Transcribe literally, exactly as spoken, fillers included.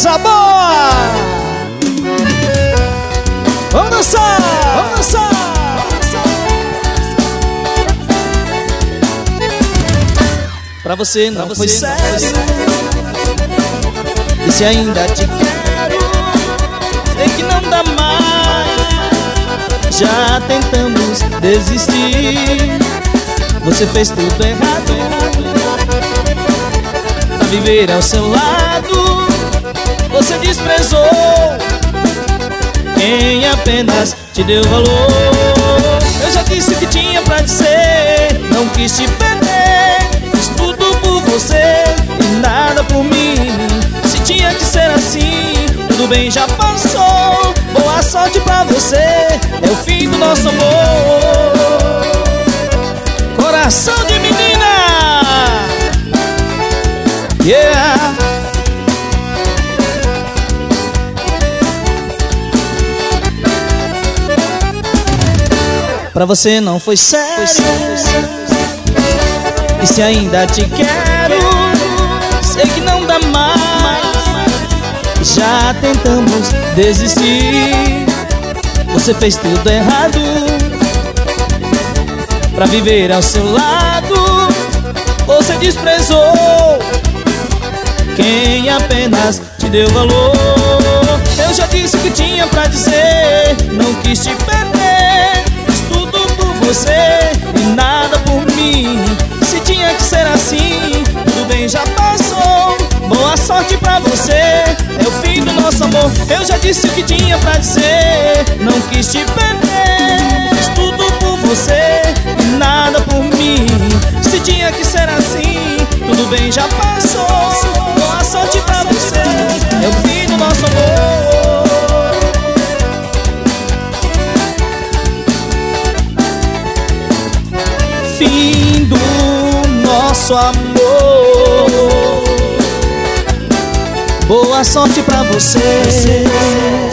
coisa boa! Vamos dançar! Vamos dançar! Pra você não pra foi você sério, não foi... E se ainda te quero, sei que não dá mais. Já tentamos desistir, você fez tudo errado. Pra viver ao seu lado, você desprezou quem apenas te deu valor. Eu já disse que tinha pra dizer, não quis te perder. Fiz tudo por você e nada por mim. Se tinha que ser assim, tudo bem, já passou. Boa sorte pra você, é o fim do nosso amor. Coração de menina, yeah. Pra você não foi sério, e se ainda te quero, sei que não dá mais. Já tentamos desistir, você fez tudo errado. Pra viver ao seu lado, você desprezou quem apenas te deu valor. Eu já disse que tinha pra dizer, não quis te perder. Fiz tudo por você e nada por mim. Se tinha que ser assim, tudo bem, já passou. Boa sorte pra você, é o fim do nosso amor. Eu já disse que tinha pra dizer, não quis te perder. Fiz tudo por você e nada por mim. Se tinha que ser assim, tudo bem, já passou. Boa sorte pra você, é o fim do nosso amor. Fim do nosso amor. Boa sorte pra você.